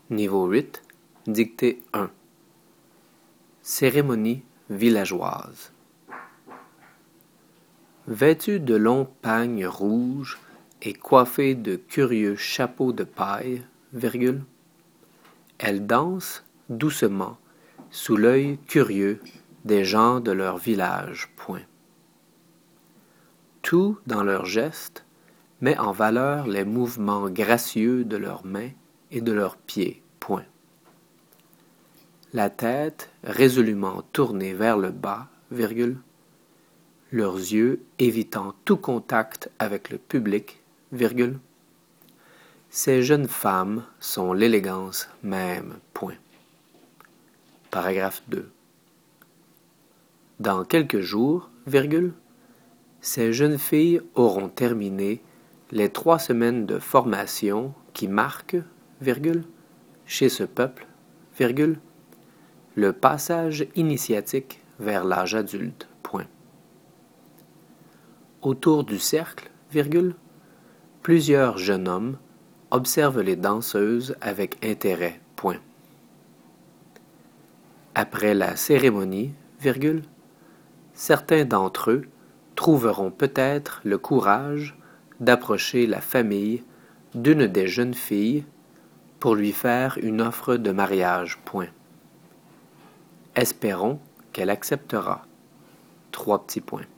Niveau 8, Dictée 1. Cérémonie villageoise. Vêtue de longs pagnes rouges et coiffée de curieux chapeaux de paille, elle danse doucement sous l'œil curieux des gens de leur village. Tout dans leurs gestes met en valeur les mouvements gracieux de leurs mains et de leurs pieds. La tête résolument tournée vers le bas, leurs yeux évitant tout contact avec le public, ces jeunes femmes sont l'élégance même. Paragraphe 2. Dans quelques jours, ces jeunes filles auront terminé les 3 semaines de formation qui marquent, chez ce peuple, le passage initiatique vers l'âge adulte. Autour du cercle, plusieurs jeunes hommes observent les danseuses avec intérêt. Après la cérémonie, certains d'entre eux trouveront peut-être le courage d'approcher la famille d'une des jeunes filles pour lui faire une offre de mariage. Espérons qu'elle acceptera. 3 petits points.